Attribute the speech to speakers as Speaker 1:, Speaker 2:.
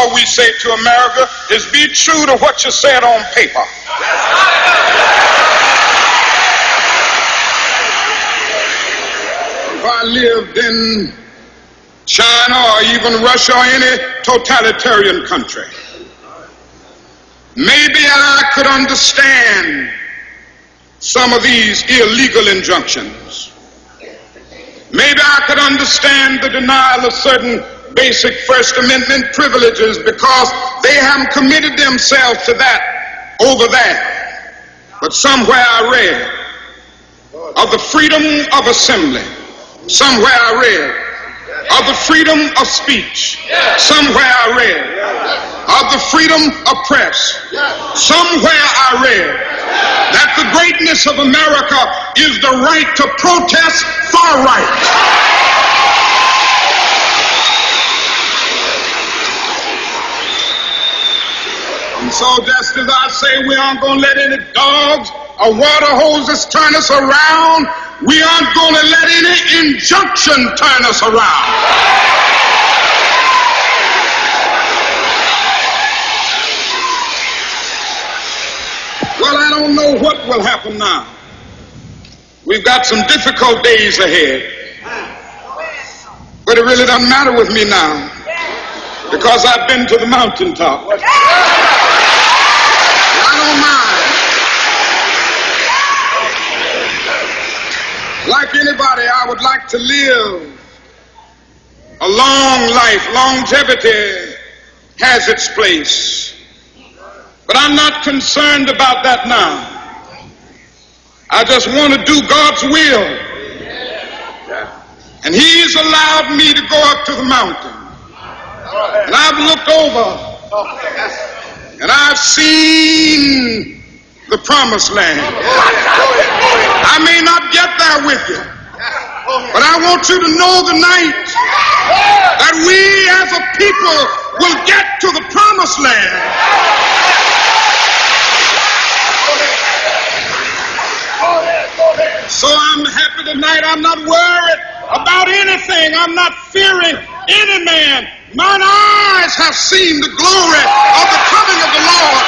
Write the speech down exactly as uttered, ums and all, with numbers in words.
Speaker 1: all we say to America is be true to what you said on paper. If I lived in China or even Russia or any totalitarian country, maybe I could understand some of these illegal injunctions. Maybe I could understand the denial of certain basic First Amendment privileges because they haven't committed themselves to that over there. But somewhere I read of the freedom of assembly. Somewhere I read of the freedom of speech. Somewhere I read of the freedom of press. Somewhere I read that the greatness of America is the right to protest far right. And so just as I say we aren't going to let any dogs or water hoses turn us around, we aren't going to let any injunction turn us around. Well, I don't know what will happen now. We've got some difficult days ahead. But it really doesn't matter with me now because I've been to the mountaintop. I don't mind. Like anybody, I would like to live a long life. Longevity has its place. But I'm not concerned about that now. I just want to do God's will. And He's allowed me to go up to the mountain. And I've looked over and I've seen the promised land. I may not get there with you, but I want you to know tonight that we as a people will get to the promised land. So I'm happy tonight. I'm not worried about anything. I'm not fearing any man. Mine eyes have seen the glory of the coming of the Lord.